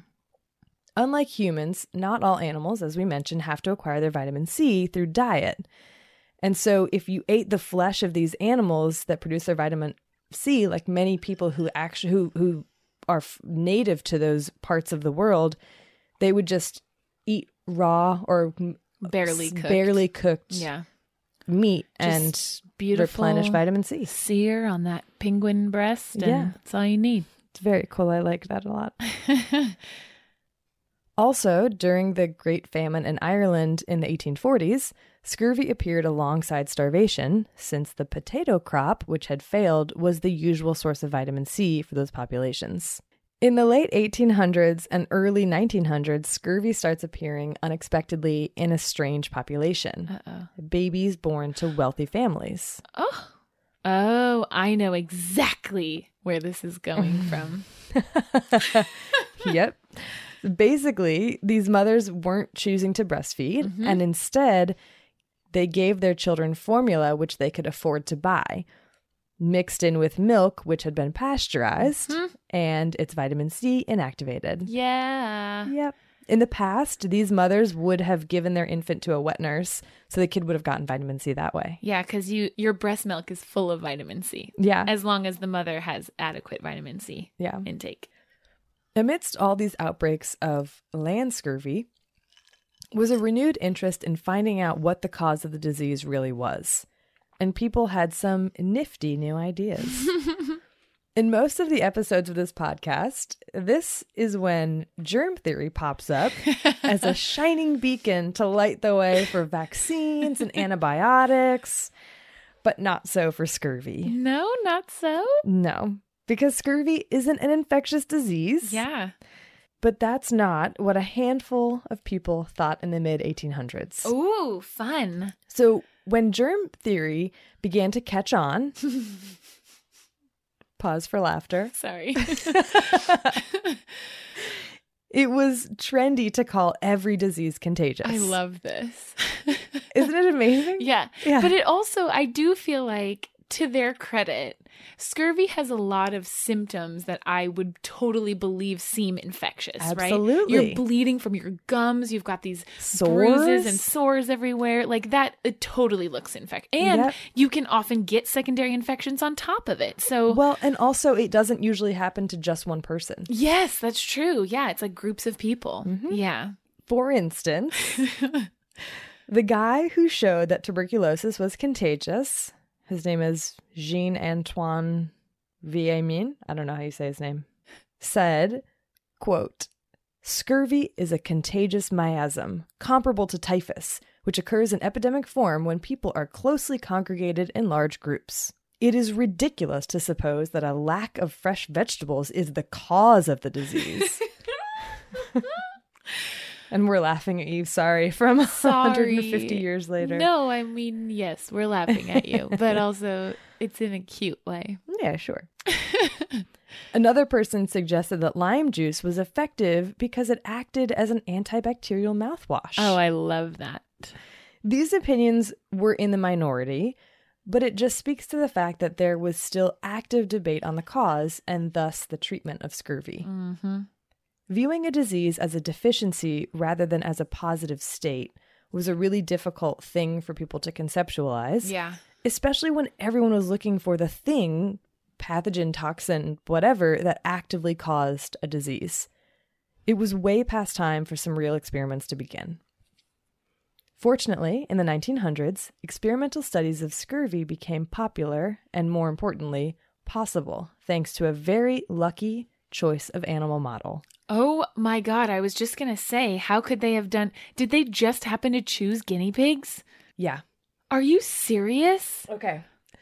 Unlike humans, not all animals, as we mentioned, have to acquire their vitamin C through diet. And so if you ate the flesh of these animals that produce their vitamin C, like many people who actually who are native to those parts of the world, they would just eat raw or barely cooked meat and beautiful replenish vitamin C. Sear on that penguin breast, and that's all you need. It's very cool. I like that a lot. Also, during the Great Famine in Ireland in the 1840s, scurvy appeared alongside starvation, since the potato crop, which had failed, was the usual source of vitamin C for those populations. In the late 1800s and early 1900s, scurvy starts appearing unexpectedly in a strange population. Babies born to wealthy families. Oh, I know exactly where this is going from. Yep. Basically, these mothers weren't choosing to breastfeed, and instead, they gave their children formula which they could afford to buy, mixed in with milk which had been pasteurized, and its vitamin C inactivated. Yeah. Yep. In the past, these mothers would have given their infant to a wet nurse, so the kid would have gotten vitamin C that way. Yeah, because your breast milk is full of vitamin C. Yeah. As long as the mother has adequate vitamin C intake. Amidst all these outbreaks of land scurvy was a renewed interest in finding out what the cause of the disease really was. And people had some nifty new ideas. In most of the episodes of this podcast, this is when germ theory pops up as a shining beacon to light the way for vaccines and antibiotics, but not so for scurvy. No, not so. No. Because scurvy isn't an infectious disease. Yeah. But that's not what a handful of people thought in the mid-1800s. Ooh, fun. So when germ theory began to catch on, pause for laughter. Sorry. It was trendy to call every disease contagious. I love this. Isn't it amazing? Yeah. But it also, I do feel like, to their credit, scurvy has a lot of symptoms that I would totally believe seem infectious, Absolutely. Right? You're bleeding from your gums. You've got these bruises and sores everywhere. Like that, it totally looks infectious. And you can often get secondary infections on top of it. So, well, and also it doesn't usually happen to just one person. Yes, that's true. Yeah, it's like groups of people. Yeah. For instance, The guy who showed that tuberculosis was contagious, his name is Jean-Antoine Viemin, I don't know how you say his name, said, quote, "Scurvy is a contagious miasm, comparable to typhus, which occurs in epidemic form when people are closely congregated in large groups. It is ridiculous to suppose that a lack of fresh vegetables is the cause of the disease." And we're laughing at you, sorry, from 150 years later. No, I mean, yes, we're laughing at you, but also it's in a cute way. Yeah, sure. Another person suggested that lime juice was effective because it acted as an antibacterial mouthwash. Oh, I love that. These opinions were in the minority, but it just speaks to the fact that there was still active debate on the cause and thus the treatment of scurvy. Mm-hmm. Viewing a disease as a deficiency rather than as a positive state was a really difficult thing for people to conceptualize. Yeah. Especially when everyone was looking for the thing, pathogen, toxin, whatever, that actively caused a disease. It was way past time for some real experiments to begin. Fortunately, in the 1900s, experimental studies of scurvy became popular and, more importantly, possible, thanks to a very lucky choice of animal model. Oh my God, I was just going to say, how could they have done... Did they just happen to choose guinea pigs? Yeah. Are you serious? Okay,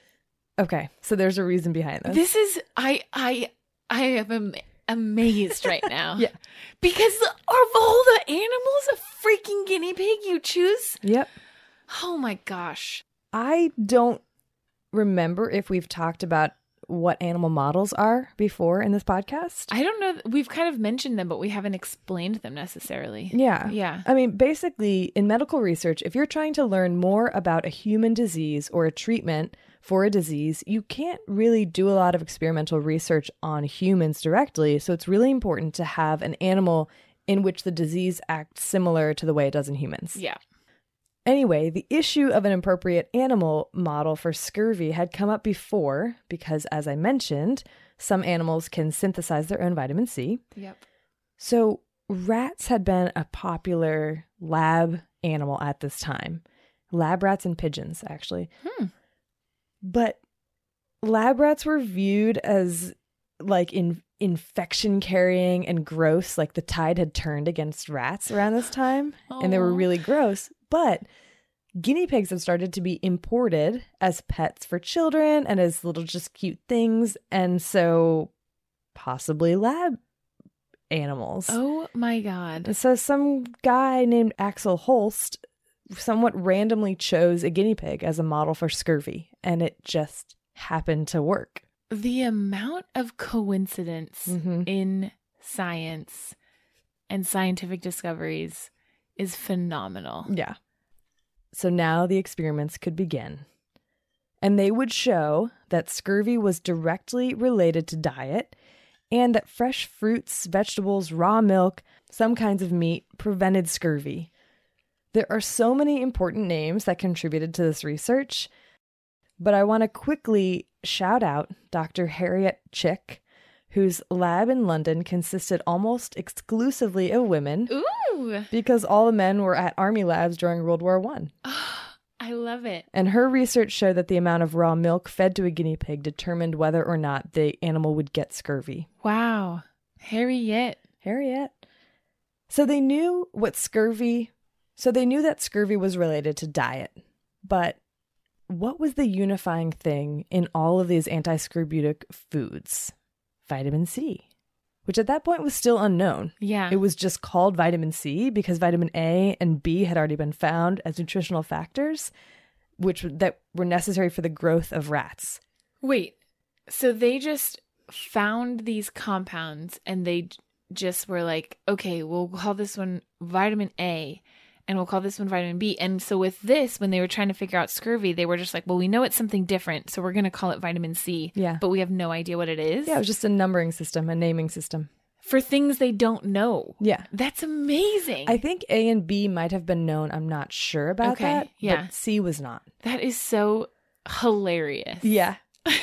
so there's a reason behind this. This is... I am amazed right now. Yeah. Because of all the animals, a freaking guinea pig you choose? Yep. Oh my gosh. I don't remember if we've talked about what animal models are before in this podcast. I don't know. We've kind of mentioned them, but we haven't explained them necessarily. Yeah. Yeah. I mean, basically, in medical research, if you're trying to learn more about a human disease or a treatment for a disease, you can't really do a lot of experimental research on humans directly. So it's really important to have an animal in which the disease acts similar to the way it does in humans. Yeah. Anyway, the issue of an appropriate animal model for scurvy had come up before because, as I mentioned, some animals can synthesize their own vitamin C. Yep. So rats had been a popular lab animal at this time. Lab rats and pigeons, actually. But lab rats were viewed as like infection carrying and gross. Like the tide had turned against rats around this time, and they were really gross. But guinea pigs have started to be imported as pets for children and as little just cute things. And so possibly lab animals. Oh my God. So some guy named Axel Holst somewhat randomly chose a guinea pig as a model for scurvy, and it just happened to work. The amount of coincidence in science and scientific discoveries is phenomenal. Yeah. So now the experiments could begin. And they would show that scurvy was directly related to diet and that fresh fruits, vegetables, raw milk, some kinds of meat prevented scurvy. There are so many important names that contributed to this research, but I want to quickly shout out Dr. Harriet Chick, whose lab in London consisted almost exclusively of women. Ooh! Because all the men were at army labs during World War I. Oh, I love it. And her research showed that the amount of raw milk fed to a guinea pig determined whether or not the animal would get scurvy. Wow. Harriet. So they knew that scurvy was related to diet. But what was the unifying thing in all of these anti-scorbutic foods? Vitamin C, which at that point was still unknown. Yeah. It was just called vitamin C because vitamin A and B had already been found as nutritional factors, that were necessary for the growth of rats. Wait, so they just found these compounds and they just were like, okay, we'll call this one vitamin A and we'll call this one vitamin B. And so with this, when they were trying to figure out scurvy, they were just like, well, we know it's something different, so we're going to call it vitamin C. Yeah. But we have no idea what it is. Yeah, it was just a numbering system, a naming system. For things they don't know. Yeah. That's amazing. I think A and B might have been known. I'm not sure about that. Yeah. But C was not. That is so hilarious. Yeah.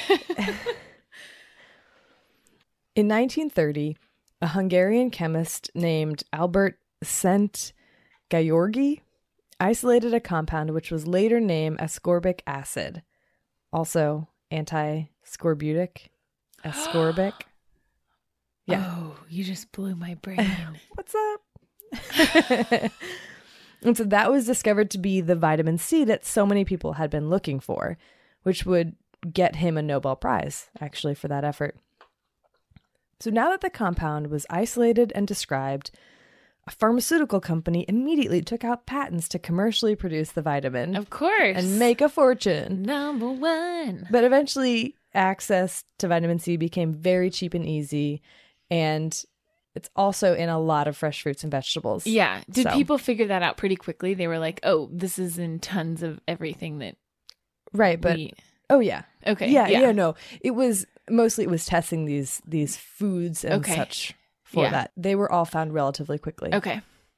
In 1930, a Hungarian chemist named Albert Szent-Györgyi isolated a compound which was later named ascorbic acid, also anti-scorbutic, ascorbic. Yeah. Oh, you just blew my brain. What's up? And so that was discovered to be the vitamin C that so many people had been looking for, which would get him a Nobel Prize, actually, for that effort. So now that the compound was isolated and described, a pharmaceutical company immediately took out patents to commercially produce the vitamin. Of course. And make a fortune. Number one. But eventually, access to vitamin C became very cheap and easy, and it's also in a lot of fresh fruits and vegetables. Yeah. Did So- people figure that out pretty quickly? They were like, oh, this is in tons of everything that Right, but we... oh yeah. Okay. Yeah, no. It was testing these foods and Okay. such for Yeah. that. They were all found relatively quickly. Okay.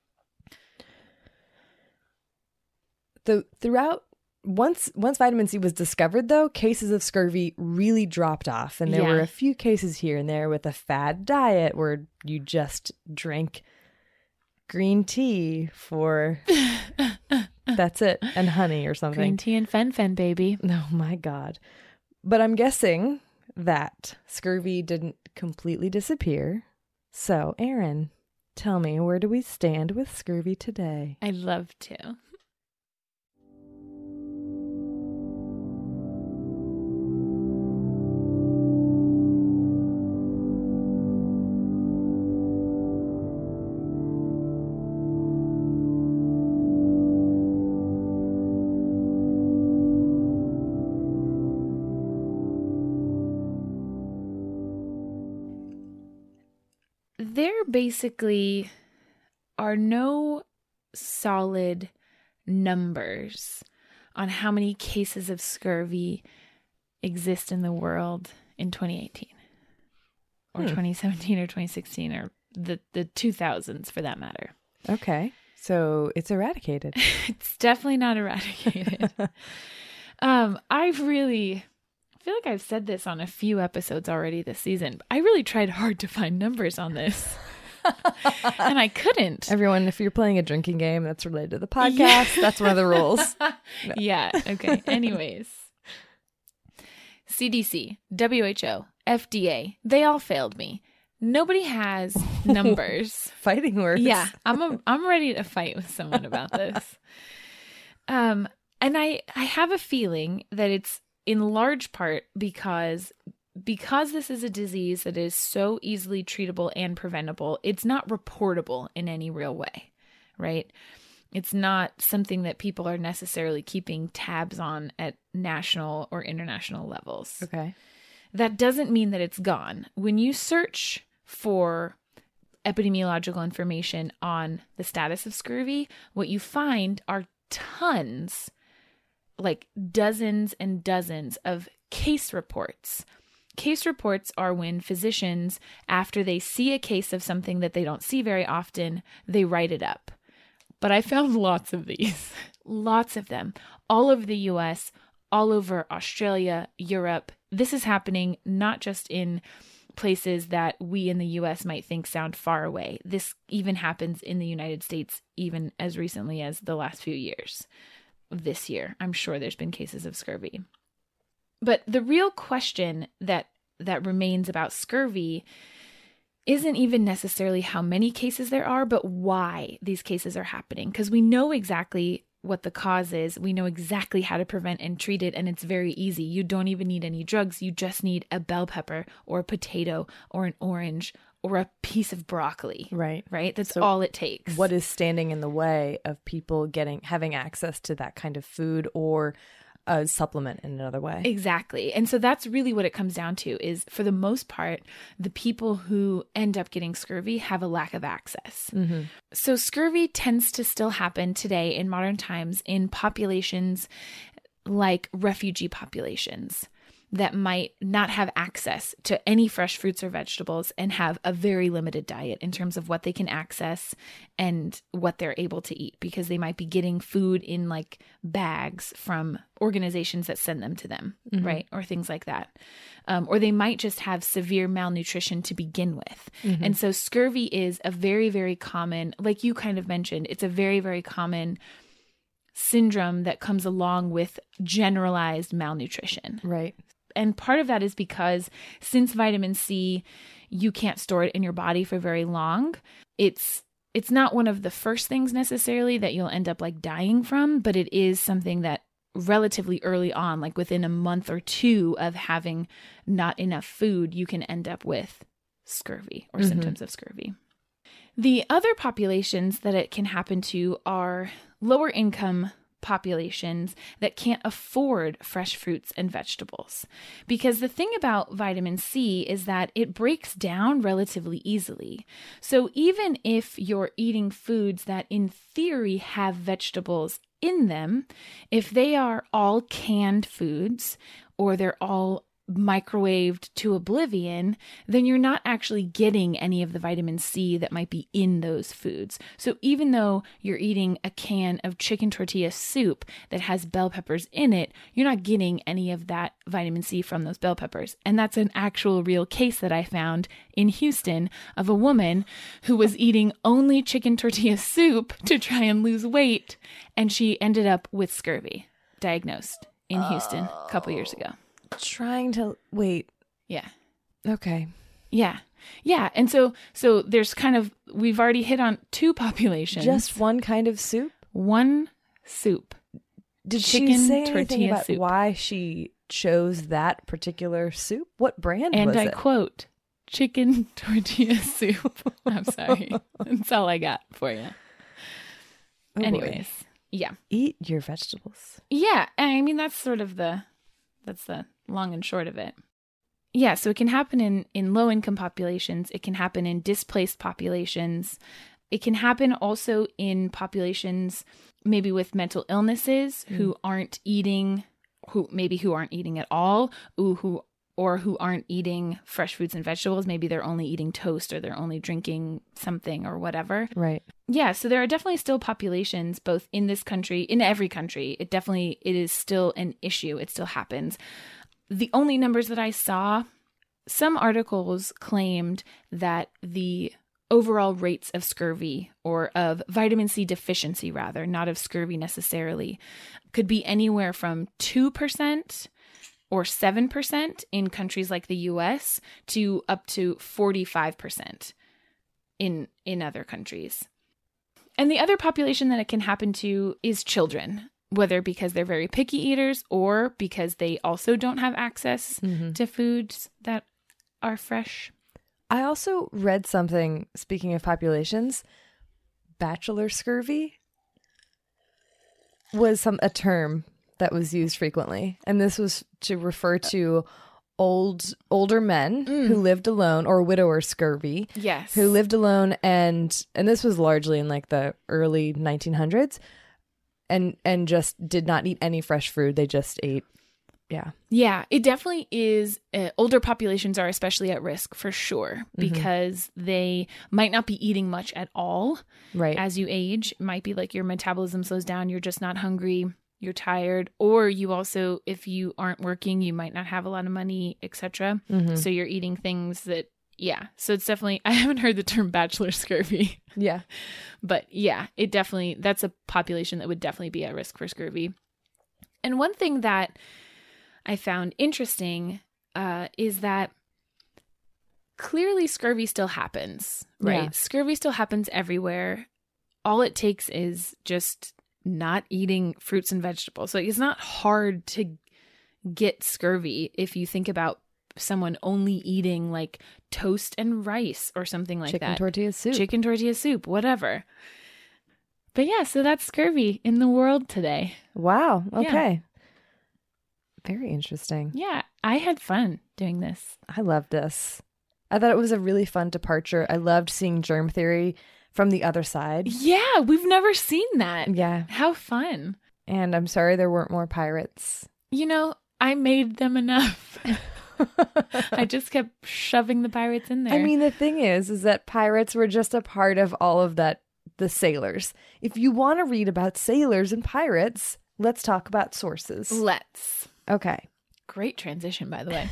Once vitamin C was discovered, though, cases of scurvy really dropped off, and there Yeah. were a few cases here and there with a fad diet where you just drank green tea for that's it, and honey or something. Green tea and fen-phen, baby. Oh my God. But I'm guessing that scurvy didn't completely disappear. So, Erin, tell me, where do we stand with scurvy today? I'd love to. There basically are no solid numbers on how many cases of scurvy exist in the world in 2018 or 2017 or 2016 or the 2000s for that matter. Okay. So it's eradicated. It's definitely not eradicated. I feel like I've said this on a few episodes already this season. I really tried hard to find numbers on this. And I couldn't. Everyone, if you're playing a drinking game that's related to the podcast, that's one of the rules. Yeah. Okay. Anyways. CDC, WHO, FDA, they all failed me. Nobody has numbers. Fighting words. Yeah. I'm ready to fight with someone about this. And I have a feeling that it's in large part because this is a disease that is so easily treatable and preventable, it's not reportable in any real way, right? It's not something that people are necessarily keeping tabs on at national or international levels. Okay. That doesn't mean that it's gone. When you search for epidemiological information on the status of scurvy, what you find are tons, like dozens and dozens of case reports. Case reports are when physicians, after they see a case of something that they don't see very often, they write it up. But I found lots of these, lots of them, all over the US, all over Australia, Europe. This is happening not just in places that we in the US might think sound far away. This even happens in the United States, even as recently as the last few years. This year, I'm sure there's been cases of scurvy. But the real question that remains about scurvy isn't even necessarily how many cases there are, but why these cases are happening. Because we know exactly what the cause is. We know exactly how to prevent and treat it, and it's very easy. You don't even need any drugs. You just need a bell pepper or a potato or an orange or a piece of broccoli. Right. Right? That's So all it takes. What is standing in the way of people having access to that kind of food or a supplement in another way? Exactly. And so that's really what it comes down to is, for the most part, the people who end up getting scurvy have a lack of access. Mm-hmm. So scurvy tends to still happen today in modern times in populations like refugee populations that might not have access to any fresh fruits or vegetables and have a very limited diet in terms of what they can access and what they're able to eat, because they might be getting food in like bags from organizations that send them to them, right? Or things like that. Or they might just have severe malnutrition to begin with. And so scurvy is a very, very common, like you kind of mentioned, it's a very, very common syndrome that comes along with generalized malnutrition. Right. And part of that is because since vitamin C, you can't store it in your body for very long. It's not one of the first things necessarily that you'll end up like dying from, but it is something that relatively early on, like within a month or two of having not enough food, you can end up with scurvy or symptoms of scurvy. The other populations that it can happen to are lower income populations that can't afford fresh fruits and vegetables. Because the thing about vitamin C is that it breaks down relatively easily. So even if you're eating foods that in theory have vegetables in them, if they are all canned foods or they're all microwaved to oblivion, then you're not actually getting any of the vitamin C that might be in those foods. So even though you're eating a can of chicken tortilla soup that has bell peppers in it, you're not getting any of that vitamin C from those bell peppers. And that's an actual real case that I found in Houston of a woman who was eating only chicken tortilla soup to try and lose weight, and she ended up with scurvy, diagnosed in Houston a couple years ago. Trying to wait. Yeah. Okay. Yeah. Yeah. And so there's kind of, we've already hit on two populations. Just one kind of soup? One soup. Did Chicken she say tortilla anything about soup. why she chose that particular soup? What brand And was I it? quote, chicken tortilla soup. I'm sorry. That's all I got for you. Oh, boy. Anyways. Yeah. Eat your vegetables. Yeah. I mean, that's the long and short of it. Yeah, so it can happen in low-income populations. It can happen in displaced populations. It can happen also in populations maybe with mental illnesses who aren't eating at all, who aren't eating fresh fruits and vegetables. Maybe they're only eating toast or they're only drinking something or whatever. Right. Yeah, so there are definitely still populations, both in this country, in every country. It is still an issue. It still happens. The only numbers that I saw, some articles claimed that the overall rates of scurvy, or of vitamin C deficiency rather, not of scurvy necessarily, could be anywhere from 2% or 7% in countries like the US to up to 45% in other countries. And the other population that it can happen to is children, whether because they're very picky eaters or because they also don't have access to foods that are fresh. I also read something, speaking of populations, bachelor scurvy was a term that was used frequently. And this was to refer to older men who lived alone, or widower scurvy. Yes. Who lived alone, and this was largely in like the early 1900s, and just did not eat any fresh food. They just ate. Yeah, it definitely is. Older populations are especially at risk for sure, because they might not be eating much at all. Right. As you age, it might be like your metabolism slows down. You're just not hungry. You're tired, or you also, if you aren't working, you might not have a lot of money, etc. So you're eating things that, yeah. So it's definitely, I haven't heard the term bachelor scurvy. Yeah. But yeah, it definitely, that's a population that would definitely be at risk for scurvy. And one thing that I found interesting is that clearly scurvy still happens, right? Yeah. Scurvy still happens everywhere. All it takes is just not eating fruits and vegetables. So it's not hard to get scurvy if you think about someone only eating like toast and rice or something like that. Chicken tortilla soup, whatever. But yeah, so that's scurvy in the world today. Wow. Okay. Yeah. Very interesting. Yeah, I had fun doing this. I loved this. I thought it was a really fun departure. I loved seeing germ theory from the other side. Yeah, we've never seen that. Yeah. How fun. And I'm sorry there weren't more pirates. You know, I made them enough. I just kept shoving the pirates in there. I mean, the thing is that pirates were just a part of all of that, the sailors. If you want to read about sailors and pirates, let's talk about sources. Let's. Okay. Great transition, by the way.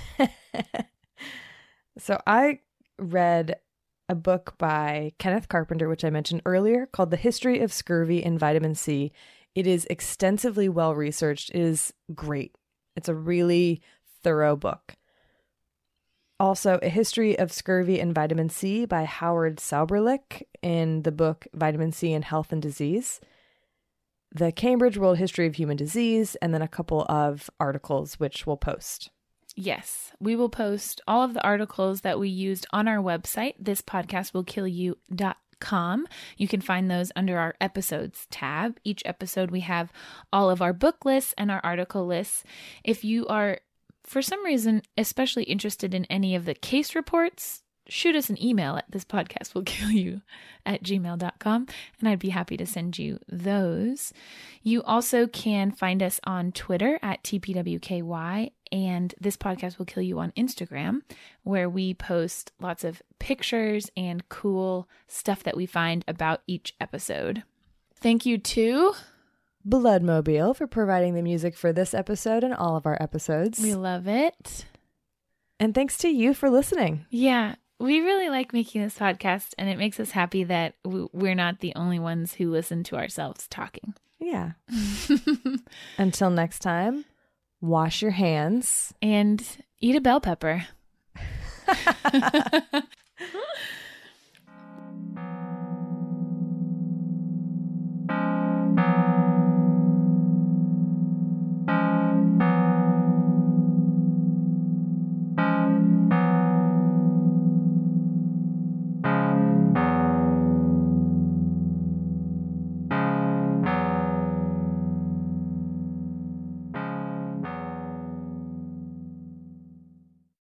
So I read a book by Kenneth Carpenter, which I mentioned earlier, called The History of Scurvy and Vitamin C It is extensively well researched. It is great. It's a really thorough book. Also, A History of Scurvy and Vitamin C by Howard Sauberlich in the book Vitamin C in Health and Disease. The Cambridge World History of Human Disease, and then a couple of articles which we'll post. Yes, we will post all of the articles that we used on our website, thispodcastwillkillyou.com. You can find those under our episodes tab. Each episode we have all of our book lists and our article lists. If you are, for some reason, especially interested in any of the case reports, shoot us an email at thispodcastwillkillyou@gmail.com, and I'd be happy to send you those. You also can find us on Twitter at TPWKY, and This Podcast Will Kill You on Instagram, where we post lots of pictures and cool stuff that we find about each episode. Thank you to Bloodmobile for providing the music for this episode and all of our episodes. We love it. And thanks to you for listening. Yeah, we really like making this podcast, and it makes us happy that we're not the only ones who listen to ourselves talking. Yeah. Until next time, wash your hands. And eat a bell pepper.